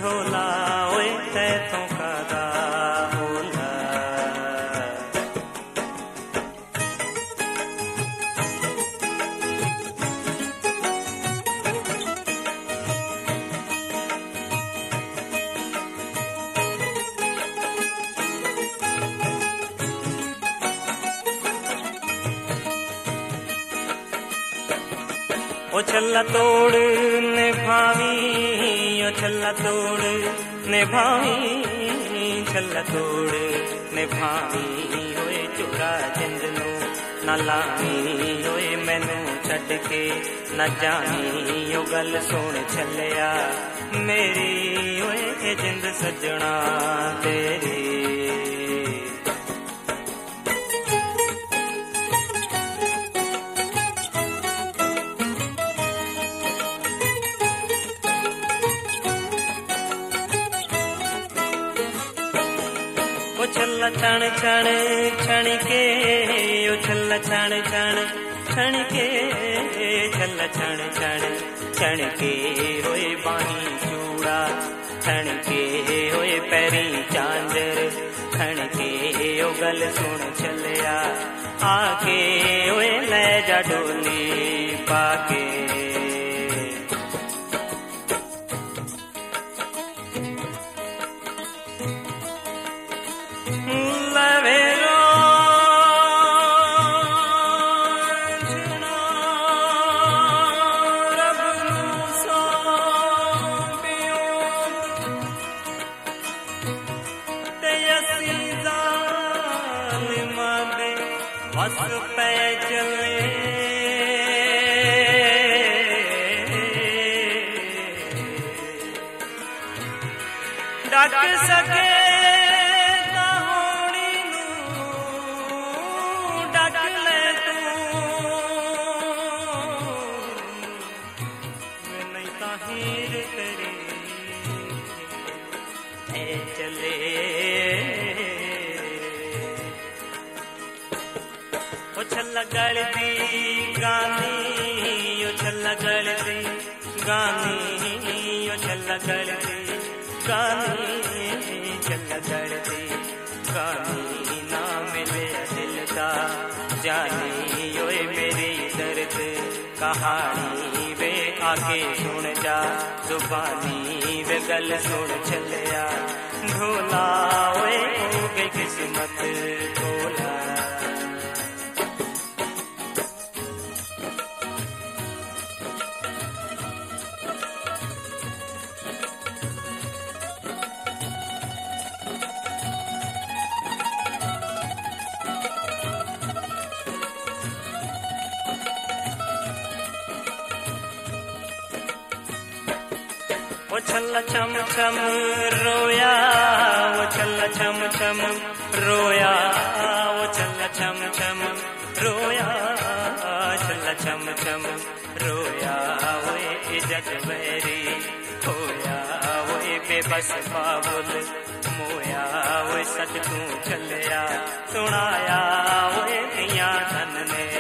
ढोला ओए तैथों कादा होला। ओ छल्ला तोड़ ने भावी, ओ छल्ला तोड़ ने भावी, छल्ला तोड़ ने भावी होए चुरा जिंद नू ना लावी होए मैनू छड़ के ना जानी। ओ गल सुन छलिया मेरी होए जिंद सजना तेरी। ओ छल्ला छण छण छण के, ओ छल्ला छण छण छण के, छल्ला छण छण छण के होए बाही चूड़ा छण के होए पैरी चांदर छण के। ओ गल सुन छलिया आके होए ले जा डोली पाके। बस पे चले डक सके होनी नू डक ले तू नहीं ताहीर तेरी ए चले। ओ छल्ला गलदी गानी, ओ छल्ला गलदी गानी, ओ छल्ला गलदी गानी, छल्ला गलदी गानी ना मिले दिल दा जानी। ओए मेरी दर्द कहानी वे आके सुन जा जुबानी वे गल सुन छलिया ढोला ओए हो गई किस्मत ढोला। ओ छल्ला छम छम रोया, ओ छल्ला छम छम रोया, ओ छल्ला छम छम रोया, छल्ला छम छम रोया। ओए जग बैरी होया, ओए बेबस बाबुल मोया, ओए सच तू चलिया सुनाया ओए दियां धन ने